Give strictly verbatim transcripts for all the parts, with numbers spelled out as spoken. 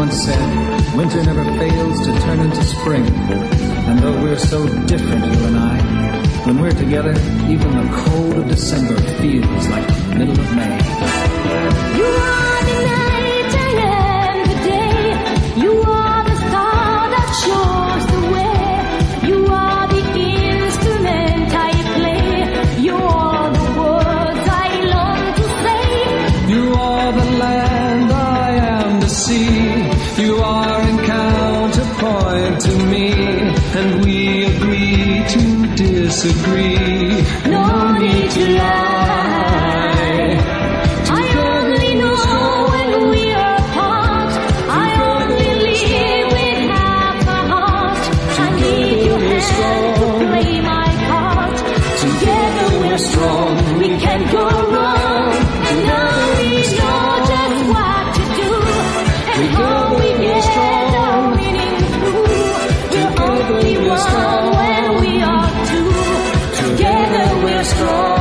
once said, winter never fails to turn into spring. And though we're so different, you and I, when we're together, even the cold of December feels like the middle of May. You are the night, I am the day. You are the star that shows the way. You are the instrument I play. You are the words I long to say. You are the land, I am the sea. You are in counterpoint to me, and we agree to disagree. No need to lie. I only know when we are apart. I only live with half a heart. I need your hand to play my part. Together we're strong, we can go wrong. And now we know just what to do, and how we get our winning through. We're only one when we are two. Together we're strong.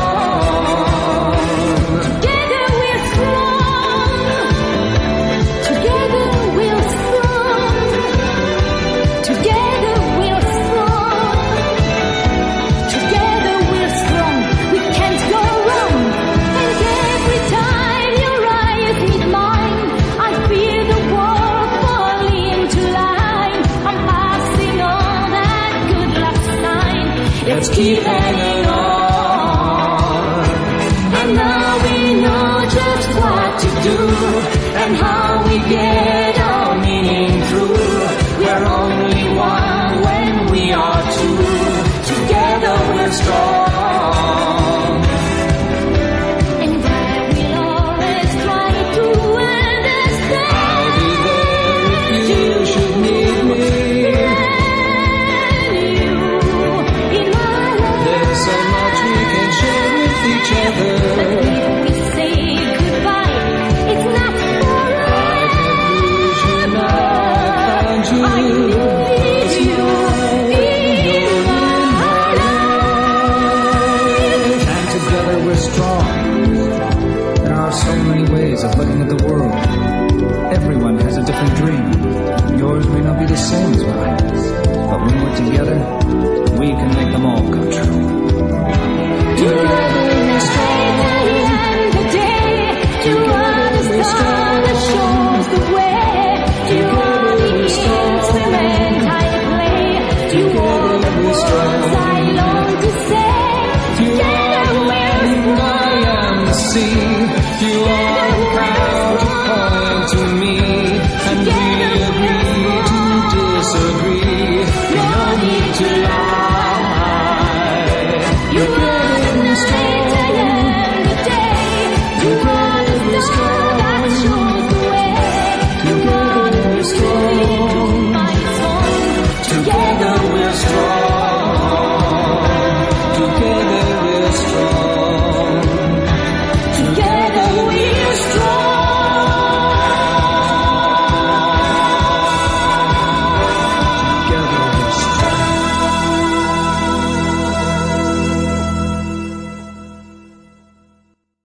Together we're strong. Together we're strong. Together we're strong. Together we're strong. We can't go wrong. And every time your eyes meet mine, I feel the world fall into line. I'm passing on that good luck sign. Let's keep hanging on. And now we know just what to do, and how we get